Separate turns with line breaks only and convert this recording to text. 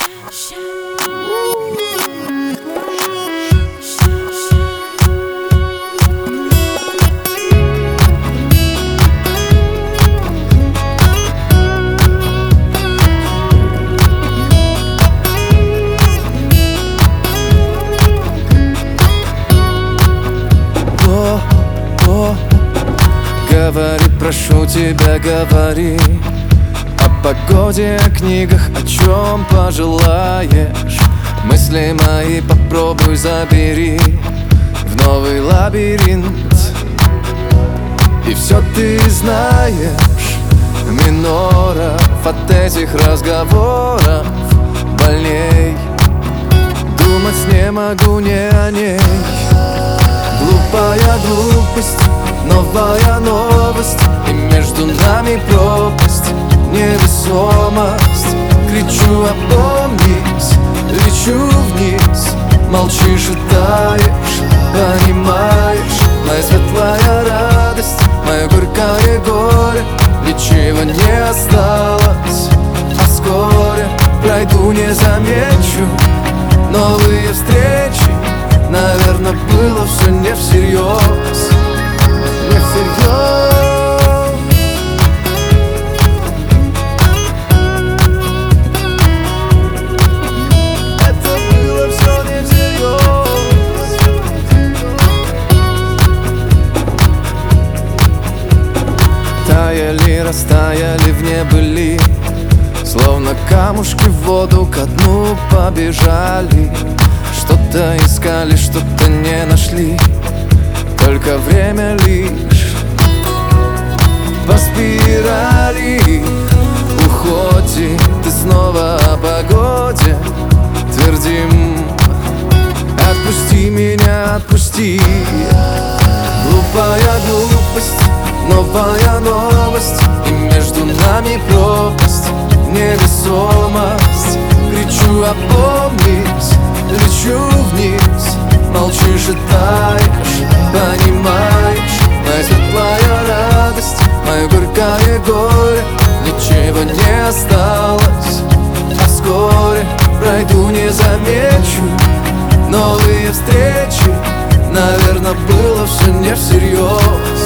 Говори, прошу тебя, говори о погоде, о книгах, о чем пожелаешь. Мысли мои попробуй забери в новый лабиринт. И все ты знаешь миноров от этих разговоров больней. Думать не могу не о ней. Глупая глупость, новая новость, и между нами пропасть, невесомость. Кричу, опомнись, лечу вниз. Молчишь и таешь, понимаешь. Моя светлая радость, мое горькое горе, ничего не осталось. А вскоре пройду, не замечу новые встречи. Наверное, было все не всерьез. Не всерьез. Это было все не всерьез. Таяли, растаяли в небыли, словно камушки в воду ко дну побежали. Что-то искали, что-то не нашли, только время лишь по спирали уходит. И снова о погоде твердим: отпусти меня, отпусти. Глупая глупость, новая новость, и между нами пропасть, невесомость. Кричу, опомнись, лечу вниз. Молчишь и таешь, понимаешь. Моя светлая радость, мое горькое горе, ничего не осталось. А вскоре пройду, не замечу новые встречи. Наверное, было все не всерьез.